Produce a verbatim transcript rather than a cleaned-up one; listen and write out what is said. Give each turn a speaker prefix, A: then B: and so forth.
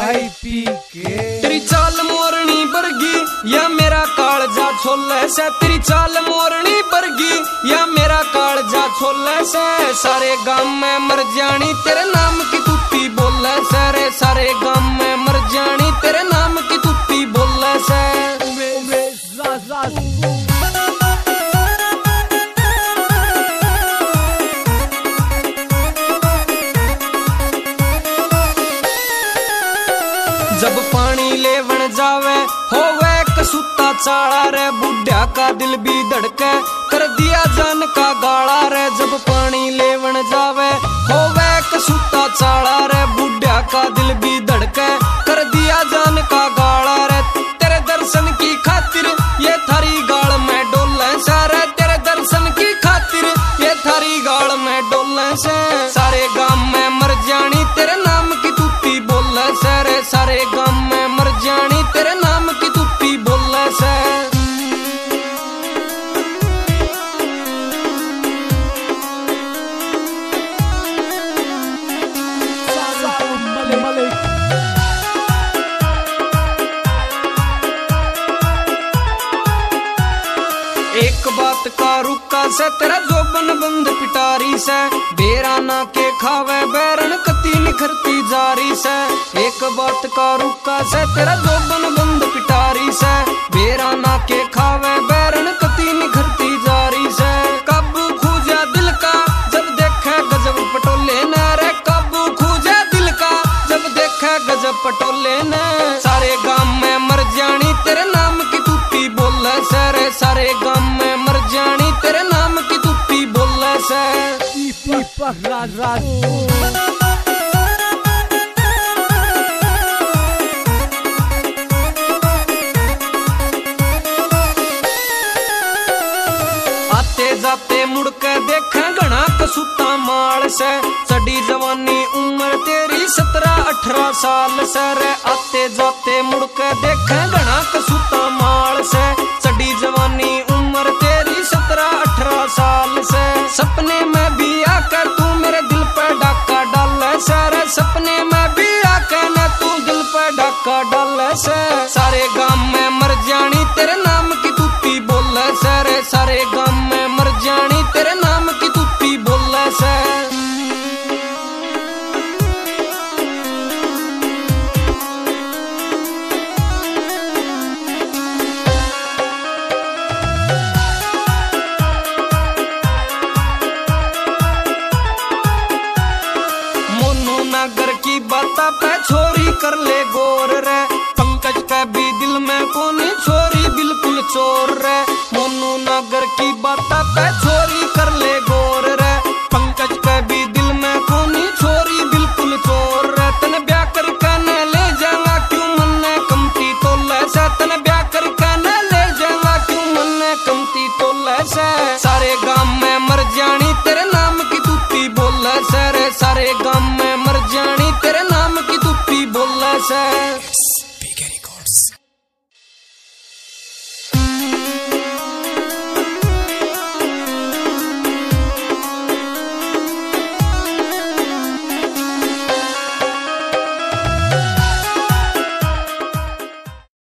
A: खाई पी के।
B: तेरी चाल मोरनी बरगी या मेरा कालजा छोले से, तेरी चाल मोरनी बरगी या मेरा कालजा छोले से। सारे गांव में मर जानी तेरे नाम की तूती बोले से रे, सारे गांव में मर जानी तेरे नाम की तूती बोले से। जब पानी लेवन जावे होवे कसूता चाला रे, बुढ़ा का दिल भी धड़के कर दिया जान का गाला रे। जब पानी लेवन जावे होवे कसूता चाला रे, बुढ़ा का दिल भी धड़के कर दिया जान का गाला रे। तेरे दर्शन की खातिर ये थारी गाल में डोले से रे, तेरे दर्शन की खातिर ये थारी गाल में डोले से। सारे गांव में मर जानी तेरे नाम की तूती बोले से रे, सारे गांव में मर जानी तेरे नाम की तूती बोले से। एक बात का रुका से तेरा जोबन बंद पिटारी से, बेराना के खावे बैरन कती निखरती जारी से। एक बात का रुका से तेरा जोबन बंद पिटारी से, बेराना के खावे बैरन कती निखरती जारी से। काबू खूजा दिल का जब देखे गजब पटोले न रे, काबू खूजा दिल का जब देखे गजब पटोले न। सारे गांव में मर जानी तेरे नाम की तूती बोले से रे, सारे गांव में मर जानी तेरे नाम की तूती बोले से।
A: राज राज
B: जाते मुड़ के देखे घना कसूता माल से, चढ़ी जवानी उम्र तेरी सत्रह अठारह साल से रे। आते जाते मुड़ के देखे घना कसूता माल से, चढ़ी जवानी उम्र तेरी सत्रह अठारह साल से। सपने में भी आकर तू मेरे दिल पे डाका डाले से रे, सपने में भी आकर न तू दिल पे डाका डाले से। सारे गांव में मर जानी तेरे नाम की तूती बोले से रे, सारे गांव में मर जानी तेरे नाम की तूती बोले से। मोनू नागर की बात पे छोरी कर ले गौर रे,